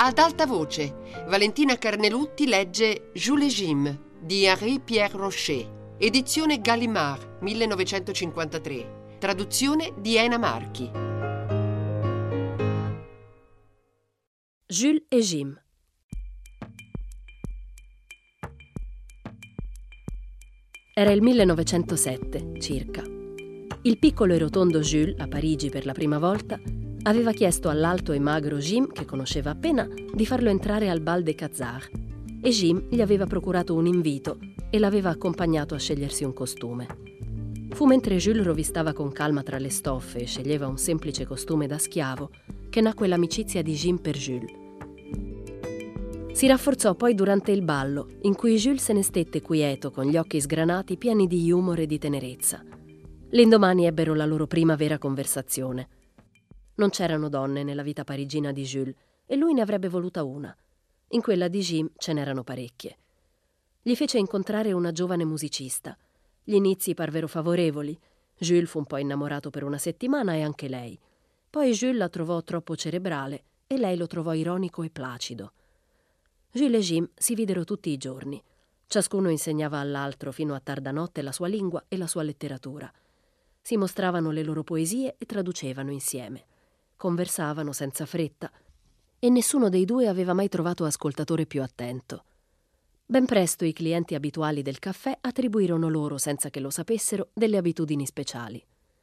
Ad alta voce, Valentina Carnelutti legge Jules et Jim di Henri-Pierre Rocher, edizione Gallimard, 1953, traduzione di Ena Marchi. Jules et Jim. Era il 1907, circa. Il piccolo e rotondo Jules, a Parigi per la prima volta, aveva chiesto all'alto e magro Jim, che conosceva appena, di farlo entrare al Bal des Quat'Arts, e Jim gli aveva procurato un invito e l'aveva accompagnato a scegliersi un costume. Fu mentre Jules rovistava con calma tra le stoffe e sceglieva un semplice costume da schiavo che nacque l'amicizia di Jim per Jules. Si rafforzò poi durante il ballo, in cui Jules se ne stette quieto con gli occhi sgranati pieni di humor e di tenerezza. L'indomani ebbero la loro prima vera conversazione. Non c'erano donne nella vita parigina di Jules e lui ne avrebbe voluta una. In quella di Jim ce n'erano parecchie. Gli fece incontrare una giovane musicista. Gli inizi parvero favorevoli. Jules fu un po' innamorato per una settimana e anche lei. Poi Jules la trovò troppo cerebrale e lei lo trovò ironico e placido. Jules e Jim si videro tutti i giorni. Ciascuno insegnava all'altro fino a tarda notte la sua lingua e la sua letteratura. Si mostravano le loro poesie e traducevano insieme. Conversavano senza fretta e nessuno dei due aveva mai trovato ascoltatore più attento. Ben presto i clienti abituali del caffè attribuirono loro, senza che lo sapessero, delle abitudini speciali.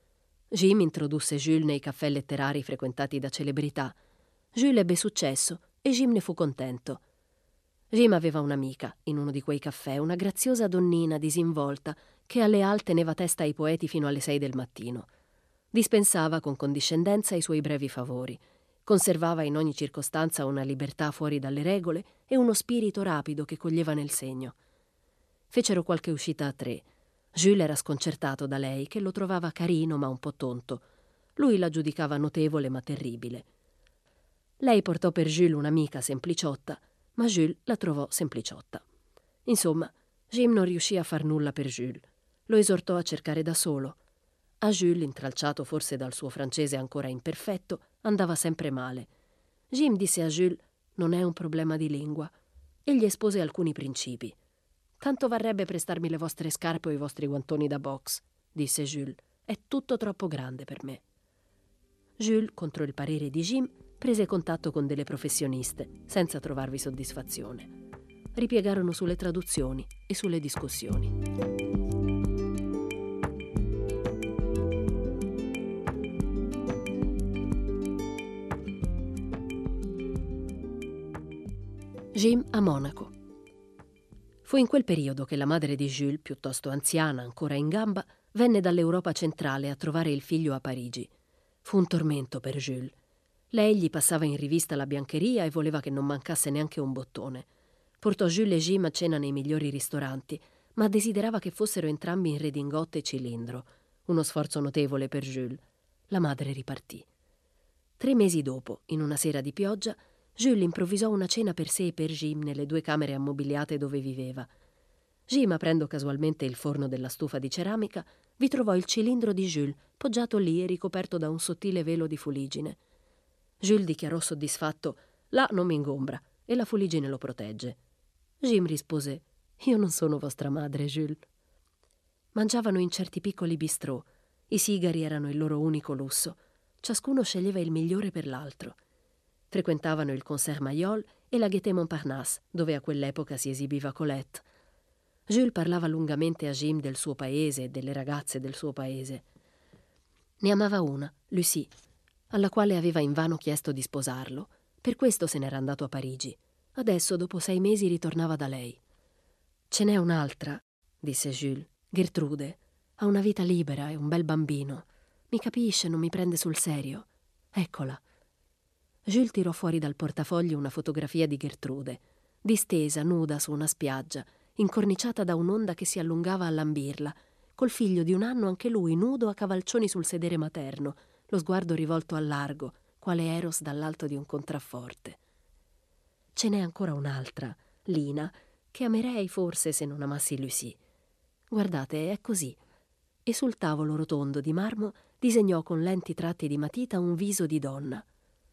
Jim introdusse Jules nei caffè letterari frequentati da celebrità. Jules ebbe successo e Jim ne fu contento. Jim aveva un'amica in uno di quei caffè, una graziosa donnina disinvolta che alle Halles teneva testa ai poeti fino alle 6 del mattino. Dispensava con condiscendenza i suoi brevi favori. Conservava in ogni circostanza una libertà fuori dalle regole e uno spirito rapido che coglieva nel segno. Fecero qualche uscita a 3. Jules era sconcertato da lei, che lo trovava carino ma un po' tonto. Lui la giudicava notevole ma terribile. Lei portò per Jules un'amica sempliciotta, ma Jules la trovò sempliciotta. Insomma, Jim non riuscì a far nulla per Jules. Lo esortò a cercare da solo. A Jules, intralciato forse dal suo francese ancora imperfetto, andava sempre male. Jim disse a Jules: «Non è un problema di lingua», e gli espose alcuni principi. «Tanto varrebbe prestarmi le vostre scarpe o i vostri guantoni da box», disse Jules. «È tutto troppo grande per me». Jules, contro il parere di Jim, prese contatto con delle professioniste, senza trovarvi soddisfazione. Ripiegarono sulle traduzioni e sulle discussioni. Jim a Monaco. Fu in quel periodo che la madre di Jules, piuttosto anziana, ancora in gamba, venne dall'Europa centrale a trovare il figlio a Parigi. Fu un tormento per Jules. Lei gli passava in rivista la biancheria e voleva che non mancasse neanche un bottone. Portò Jules e Jim a cena nei migliori ristoranti, ma desiderava che fossero entrambi in redingote e cilindro. Uno sforzo notevole per Jules. La madre ripartì. 3 mesi dopo, in una sera di pioggia, Jules improvvisò una cena per sé e per Jim nelle 2 camere ammobiliate dove viveva. Jim, aprendo casualmente il forno della stufa di ceramica, vi trovò il cilindro di Jules, poggiato lì e ricoperto da un sottile velo di fuliggine. Jules dichiarò soddisfatto: «Là non mi ingombra e la fuliggine lo protegge». Jim rispose: «Io non sono vostra madre, Jules». Mangiavano in certi piccoli bistrò. I sigari erano il loro unico lusso. Ciascuno sceglieva il migliore per l'altro. Frequentavano il Concert Mayol e la Gaîté Montparnasse, dove a quell'epoca si esibiva Colette. Jules parlava lungamente a Jim del suo paese e delle ragazze del suo paese. Ne amava una, Lucie, alla quale aveva invano chiesto di sposarlo. Per questo se n'era andato a Parigi. Adesso, dopo 6 mesi, ritornava da lei. «Ce n'è un'altra», disse Jules, «Gertrude. Ha una vita libera e un bel bambino. Mi capisce, non mi prende sul serio. Eccola». Jules tirò fuori dal portafogli una fotografia di Gertrude, distesa, nuda su una spiaggia, incorniciata da un'onda che si allungava a lambirla, col figlio di 1 anno anche lui nudo a cavalcioni sul sedere materno, lo sguardo rivolto al largo, quale Eros dall'alto di un contrafforte. «Ce n'è ancora un'altra, Lina, che amerei forse se non amassi Lucie. Guardate, è così». E sul tavolo rotondo di marmo disegnò con lenti tratti di matita un viso di donna.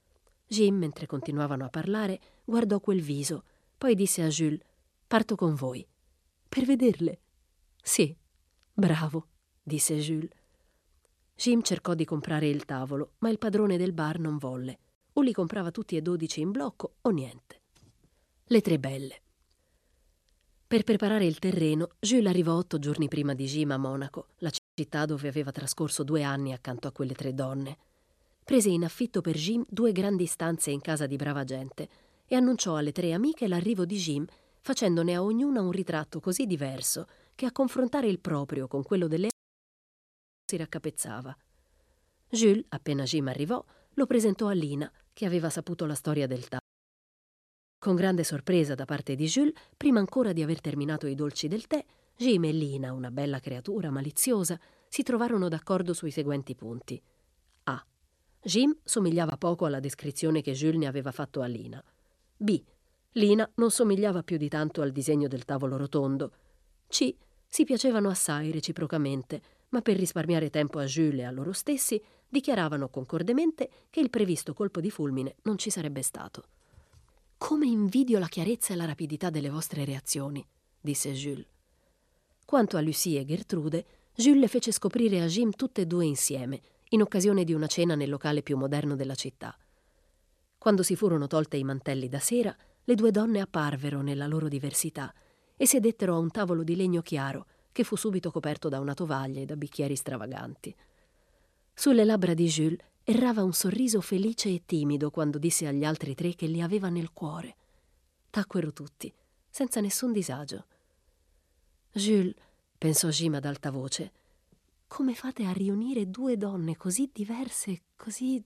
Jim, mentre continuavano a parlare, guardò quel viso, poi disse a Jules: «Parto con voi». «Per vederle?» «Sì». «Bravo», disse Jules. Jim cercò di comprare il tavolo, ma il padrone del bar non volle. O li comprava tutti e 12 in blocco o niente. Le tre belle. Per preparare il terreno, Jules arrivò 8 giorni prima di Jim a Monaco, la città dove aveva trascorso 2 anni accanto a quelle 3 donne. Prese in affitto per Jim 2 grandi stanze in casa di brava gente e annunciò alle 3 amiche l'arrivo di Jim, facendone a ognuna un ritratto così diverso che a confrontare il proprio con quello delle si raccapezzava. Jules, appena Jim arrivò, lo presentò a Lina, che aveva saputo la storia del tavolo. Con grande sorpresa da parte di Jules, prima ancora di aver terminato i dolci del tè, Jim e Lina, una bella creatura maliziosa, si trovarono d'accordo sui seguenti punti. A. Jim somigliava poco alla descrizione che Jules ne aveva fatto a Lina. B. Lina non somigliava più di tanto al disegno del tavolo rotondo. C. Si piacevano assai reciprocamente, ma per risparmiare tempo a Jules e a loro stessi dichiaravano concordemente che il previsto colpo di fulmine non ci sarebbe stato. «Come invidio la chiarezza e la rapidità delle vostre reazioni», disse Jules. Quanto a Lucie e Gertrude, Jules le fece scoprire a Jim tutte e 2 insieme, in occasione di una cena nel locale più moderno della città. Quando si furono tolte i mantelli da sera, le 2 donne apparvero nella loro diversità e sedettero a un tavolo di legno chiaro che fu subito coperto da una tovaglia e da bicchieri stravaganti. Sulle labbra di Jules errava un sorriso felice e timido quando disse agli altri 3 che li aveva nel cuore. Tacquero tutti, senza nessun disagio. «Jules», pensò Jim ad alta voce, «come fate a riunire 2 donne così diverse, così...»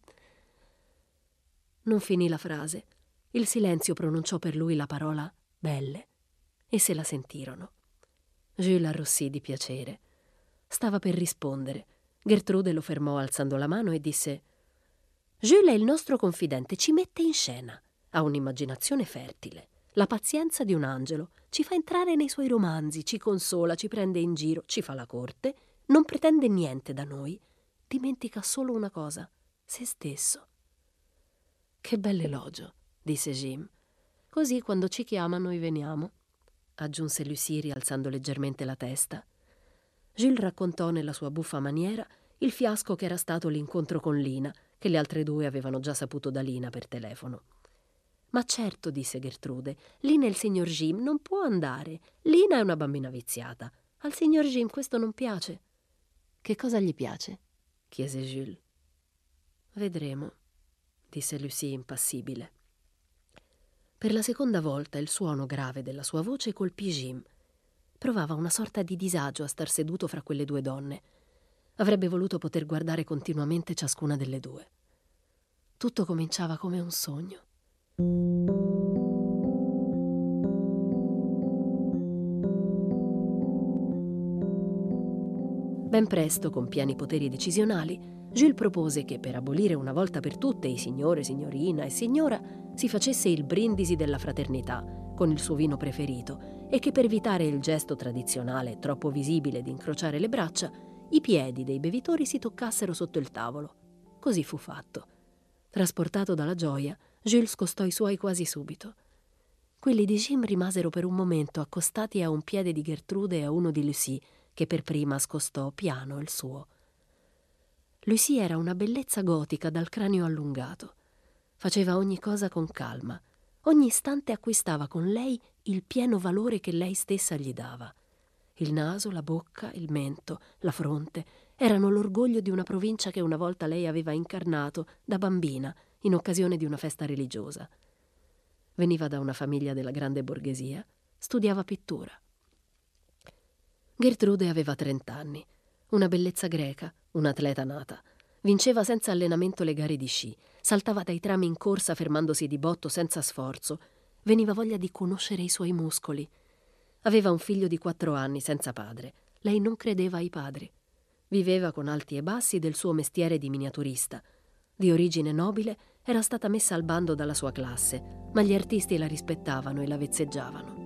Non finì la frase. Il silenzio pronunciò per lui la parola «belle» e se la sentirono. Jules arrossì di piacere. Stava per rispondere. Gertrude lo fermò alzando la mano e disse: «Jules è il nostro confidente, ci mette in scena. Ha un'immaginazione fertile, la pazienza di un angelo, ci fa entrare nei suoi romanzi, ci consola, ci prende in giro, ci fa la corte, non pretende niente da noi, dimentica solo una cosa, se stesso». «Che bell'elogio», disse Jim. «Così quando ci chiama noi veniamo», aggiunse Lucie rialzando leggermente la testa. Jules raccontò nella sua buffa maniera il fiasco che era stato l'incontro con Lina, che le altre 2 avevano già saputo da Lina per telefono. «Ma certo», disse Gertrude, «Lina e il signor Jim non può andare. Lina è una bambina viziata. Al signor Jim questo non piace». «Che cosa gli piace?» chiese Jules. «Vedremo», disse Lucie impassibile. Per la seconda volta il suono grave della sua voce colpì Jim. Provava una sorta di disagio a star seduto fra quelle 2 donne. Avrebbe voluto poter guardare continuamente ciascuna delle 2. Tutto cominciava come un sogno. Ben presto, con pieni poteri decisionali, Jules propose che per abolire una volta per tutte i signore, signorina e signora si facesse il brindisi della fraternità con il suo vino preferito e che per evitare il gesto tradizionale troppo visibile di incrociare le braccia, i piedi dei bevitori si toccassero sotto il tavolo. Così fu fatto. Trasportato dalla gioia, Jules scostò i suoi quasi subito. Quelli di Jim rimasero per un momento accostati a un piede di Gertrude e a uno di Lucie, che per prima scostò piano il suo. Lucie era una bellezza gotica dal cranio allungato. Faceva ogni cosa con calma. Ogni istante acquistava con lei il pieno valore che lei stessa gli dava. Il naso, la bocca, il mento, la fronte erano l'orgoglio di una provincia che una volta lei aveva incarnato da bambina in occasione di una festa religiosa. Veniva da una famiglia della grande borghesia, studiava pittura. Gertrude aveva 30 anni, una bellezza greca, un'atleta nata. Vinceva senza allenamento le gare di sci, saltava dai trami in corsa fermandosi di botto senza sforzo. Veniva voglia di conoscere i suoi muscoli. Aveva un figlio di 4 anni senza padre. Lei non credeva ai padri. Viveva con alti e bassi del suo mestiere di miniaturista. Di origine nobile, era stata messa al bando dalla sua classe, ma gli artisti la rispettavano e la vezzeggiavano.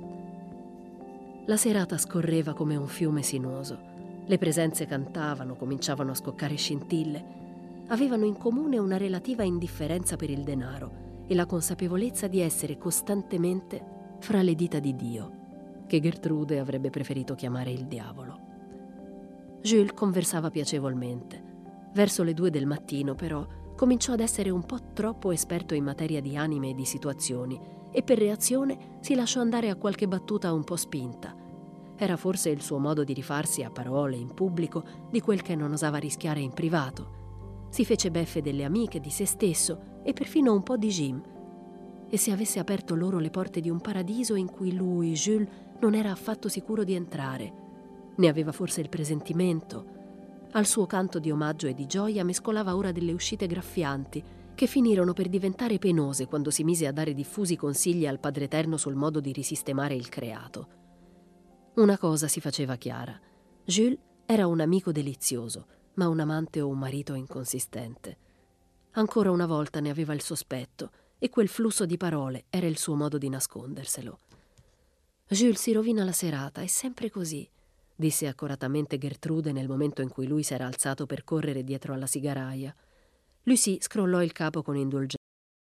La serata scorreva come un fiume sinuoso. Le presenze cantavano, cominciavano a scoccare scintille. avevano in comune una relativa indifferenza per il denaro e la consapevolezza di essere costantemente fra le dita di Dio, che Gertrude avrebbe preferito chiamare il diavolo. Jules conversava piacevolmente. Verso le 2 del mattino, però, cominciò ad essere un po' troppo esperto in materia di anime e di situazioni e per reazione si lasciò andare a qualche battuta un po' spinta. Era forse il suo modo di rifarsi a parole in pubblico di quel che non osava rischiare in privato. Si fece beffe delle amiche, di se stesso e perfino un po' di Jim. E se avesse aperto loro le porte di un paradiso in cui lui, Jules, non era affatto sicuro di entrare. Ne aveva forse il presentimento. Al suo canto di omaggio e di gioia mescolava ora delle uscite graffianti che finirono per diventare penose quando si mise a dare diffusi consigli al Padre Eterno sul modo di risistemare il creato. Una cosa si faceva chiara. Jules era un amico delizioso, ma un amante o un marito inconsistente. Ancora una volta ne aveva il sospetto e quel flusso di parole era il suo modo di nasconderselo. Jules si rovina la serata, è sempre così, disse accoratamente Gertrude nel momento in cui lui s'era alzato per correre dietro alla sigaraia. Lucie scrollò il capo con indulgenza.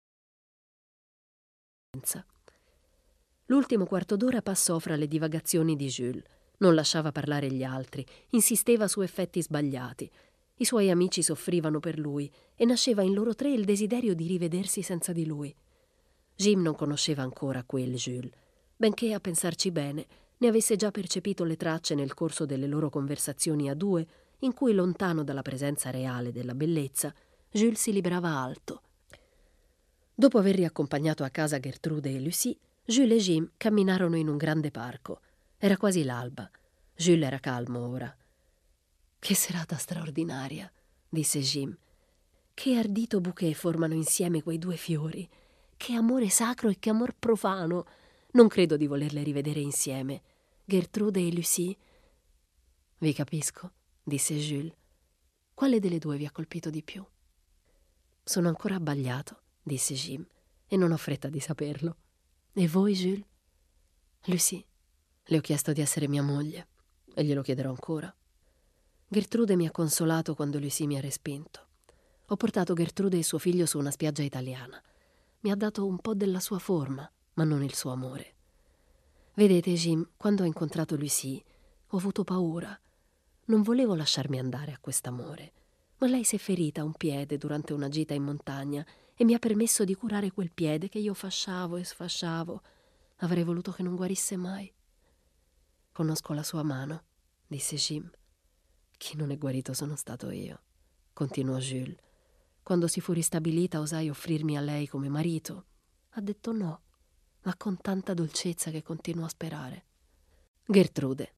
L'ultimo quarto d'ora passò fra le divagazioni di Jules. Non lasciava parlare gli altri, insisteva su effetti sbagliati. I suoi amici soffrivano per lui e nasceva in loro 3 il desiderio di rivedersi senza di lui. Jim non conosceva ancora quel Jules, benché a pensarci bene ne avesse già percepito le tracce nel corso delle loro conversazioni a 2, in cui, lontano dalla presenza reale della bellezza, Jules si librava alto. Dopo aver riaccompagnato a casa Gertrude e Lucie, Jules e Jim camminarono in un grande parco. Era quasi l'alba. Jules era calmo ora. «Che serata straordinaria», disse Jim. «Che ardito bouquet formano insieme quei 2 fiori. Che amore sacro e che amor profano. Non credo di volerle rivedere insieme. Gertrude e Lucie». «Vi capisco», disse Jules. «Quale delle 2 vi ha colpito di più?» «Sono ancora abbagliato», disse Jim, «e non ho fretta di saperlo». «E voi, Jules?» «Lucie. Le ho chiesto di essere mia moglie e glielo chiederò ancora. Gertrude mi ha consolato quando Lucie mi ha respinto. Ho portato Gertrude e suo figlio su una spiaggia italiana. Mi ha dato un po' della sua forma, ma non il suo amore. Vedete, Jim, quando ho incontrato Lucie ho avuto paura. Non volevo lasciarmi andare a quest'amore, ma lei si è ferita un piede durante una gita in montagna e mi ha permesso di curare quel piede che io fasciavo e sfasciavo. Avrei voluto che non guarisse mai». «Conosco la sua mano», disse Jim. «Chi non è guarito sono stato io», continuò Jules. «Quando si fu ristabilita osai offrirmi a lei come marito. Ha detto no, ma con tanta dolcezza che continuo a sperare». Gertrude.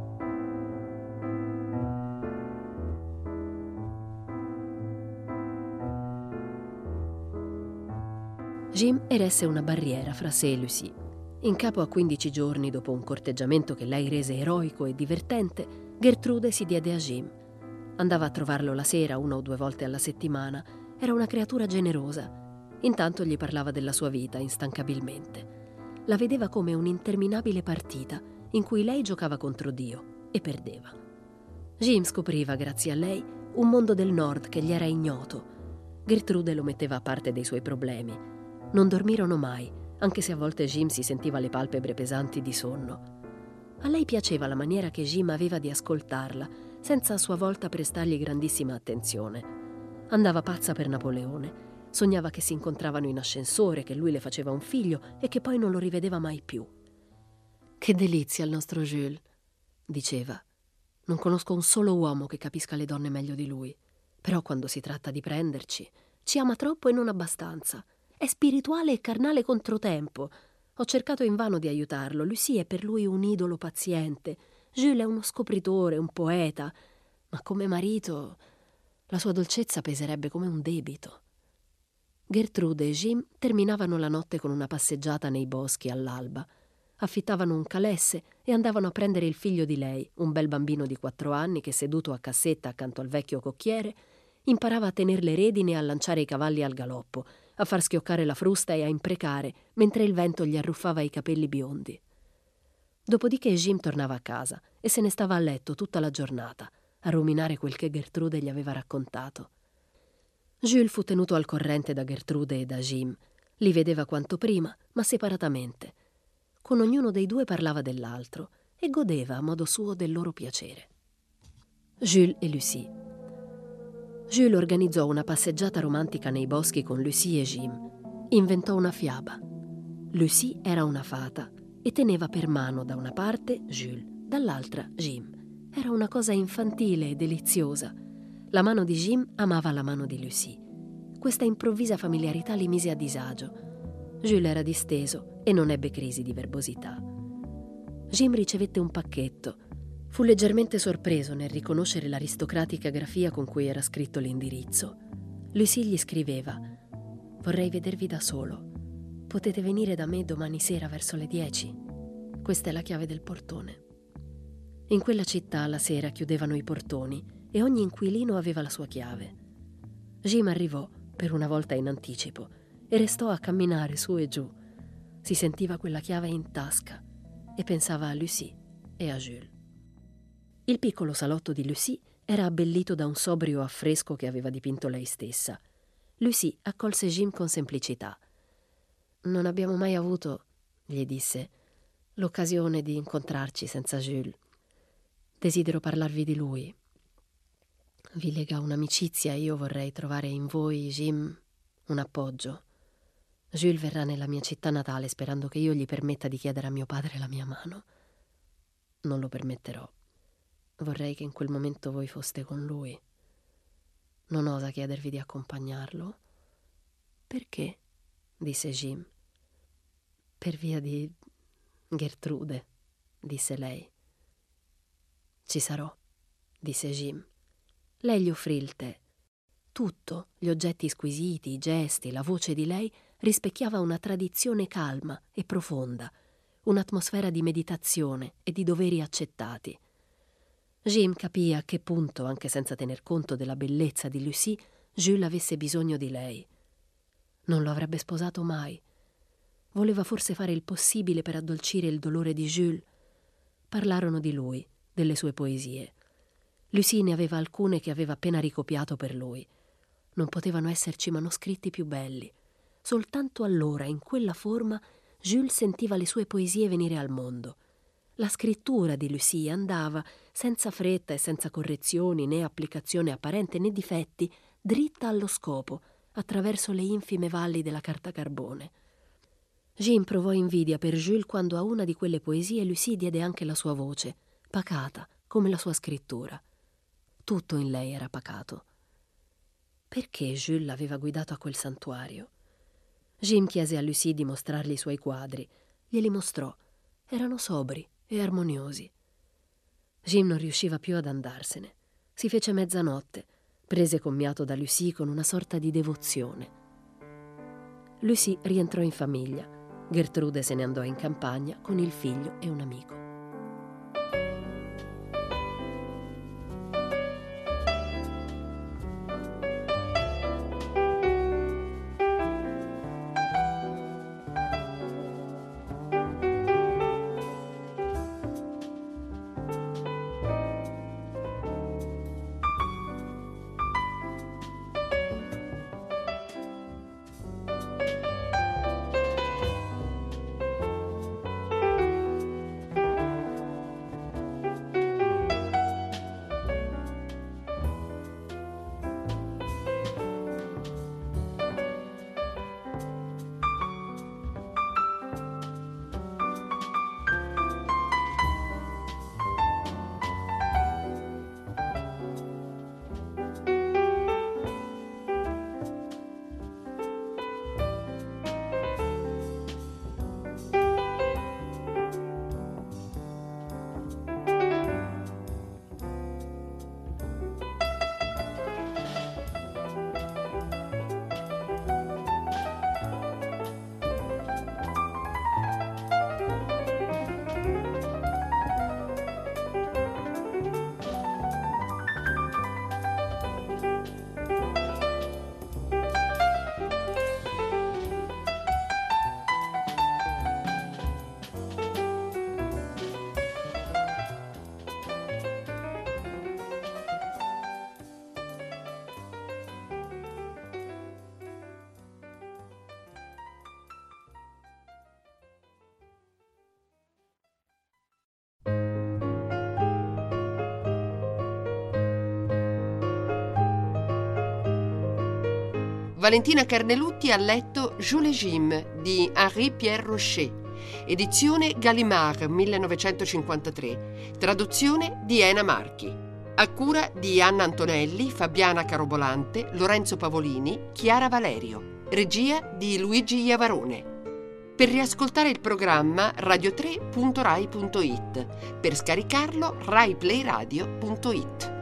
Jim eresse una barriera fra sé e Lucie. In capo a 15 giorni dopo un corteggiamento che lei rese eroico e divertente, Gertrude si diede a Jim. Andava a trovarlo la sera 1 o 2 volte alla settimana. Era una creatura generosa. Intanto gli parlava della sua vita instancabilmente. La vedeva come un'interminabile partita in cui lei giocava contro Dio e perdeva. Jim scopriva, grazie a lei, un mondo del nord che gli era ignoto. Gertrude lo metteva a parte dei suoi problemi. Non dormirono mai, anche se a volte Jim si sentiva le palpebre pesanti di sonno. A lei piaceva la maniera che Jim aveva di ascoltarla, senza a sua volta prestargli grandissima attenzione. Andava pazza per Napoleone. Sognava che si incontravano in ascensore, che lui le faceva un figlio e che poi non lo rivedeva mai più. «Che delizia il nostro Jules», diceva. «Non conosco un solo uomo che capisca le donne meglio di lui. Però quando si tratta di prenderci, ci ama troppo e non abbastanza. È spirituale e carnale controtempo. Ho cercato invano di aiutarlo. Lucie è per lui un idolo paziente. Jules è uno scopritore, un poeta. Ma come marito la sua dolcezza peserebbe come un debito». Gertrude e Jim terminavano la notte con una passeggiata nei boschi all'alba. Affittavano un calesse e andavano a prendere il figlio di lei, un bel bambino di 4 anni che, seduto a cassetta accanto al vecchio cocchiere, imparava a tener le redini e a lanciare i cavalli al galoppo, a far schioccare la frusta e a imprecare mentre il vento gli arruffava i capelli biondi. Dopodiché Jim tornava a casa e se ne stava a letto tutta la giornata, a ruminare quel che Gertrude gli aveva raccontato. Jules fu tenuto al corrente da Gertrude e da Jim. Li vedeva quanto prima, ma separatamente. Con ognuno dei due parlava dell'altro e godeva a modo suo del loro piacere. Jules e Lucie. Jules organizzò una passeggiata romantica nei boschi con Lucie e Jim. Inventò una fiaba. Lucie era una fata e teneva per mano da una parte Jules, dall'altra Jim. Era una cosa infantile e deliziosa. La mano di Jim amava la mano di Lucie. Questa improvvisa familiarità li mise a disagio. Jules era disteso e non ebbe crisi di verbosità. Jim ricevette un pacchetto. Fu leggermente sorpreso nel riconoscere l'aristocratica grafia con cui era scritto l'indirizzo. Lucie gli scriveva: «Vorrei vedervi da solo. Potete venire da me domani sera verso le 10. Questa è la chiave del portone». In quella città alla sera chiudevano i portoni e ogni inquilino aveva la sua chiave. Jim arrivò, per una volta in anticipo, e restò a camminare su e giù. Si sentiva quella chiave in tasca e pensava a Lucie e a Jules. Il piccolo salotto di Lucie era abbellito da un sobrio affresco che aveva dipinto lei stessa. Lucie accolse Jim con semplicità. «Non abbiamo mai avuto», gli disse, «l'occasione di incontrarci senza Jules. Desidero parlarvi di lui. Vi lega un'amicizia e io vorrei trovare in voi, Jim, un appoggio. Jules verrà nella mia città natale sperando che io gli permetta di chiedere a mio padre la mia mano. Non lo permetterò. Vorrei che in quel momento voi foste con lui. Non osa chiedervi di accompagnarlo?» «Perché?» disse Jim. «Per via di Gertrude», disse lei. «Ci sarò», disse Jim. Lei gli offrì il tè. Tutto, gli oggetti squisiti, i gesti, la voce di lei rispecchiava una tradizione calma e profonda, un'atmosfera di meditazione e di doveri accettati. Jim capì a che punto, anche senza tener conto della bellezza di Lucie, Jules avesse bisogno di lei. Non lo avrebbe sposato mai. Voleva forse fare il possibile per addolcire il dolore di Jules. Parlarono di lui, delle sue poesie. Lucie ne aveva alcune che aveva appena ricopiato per lui. Non potevano esserci manoscritti più belli. Soltanto allora, in quella forma, Jules sentiva le sue poesie venire al mondo. La scrittura di Lucie andava, senza fretta e senza correzioni, né applicazione apparente, né difetti, dritta allo scopo, attraverso le infime valli della carta carbone. Jim provò invidia per Jules quando a una di quelle poesie Lucie diede anche la sua voce, pacata, come la sua scrittura. Tutto in lei era pacato. Perché Jules l'aveva guidato a quel santuario? Jim chiese a Lucie di mostrargli i suoi quadri. Glieli mostrò. Erano sobri e armoniosi. Jim non riusciva più ad andarsene. Si fece mezzanotte. Prese commiato da Lucie con una sorta di devozione. Lucie rientrò in famiglia. Gertrude se ne andò in campagna con il figlio e un amico. Valentina Carnelutti ha letto Jules et Jim di Henri-Pierre Rocher, edizione Gallimard 1953, traduzione di Ena Marchi. A cura di Anna Antonelli, Fabiana Carobolante, Lorenzo Pavolini, Chiara Valerio. Regia di Luigi Iavarone. Per riascoltare il programma radio3.rai.it. Per scaricarlo raiplayradio.it.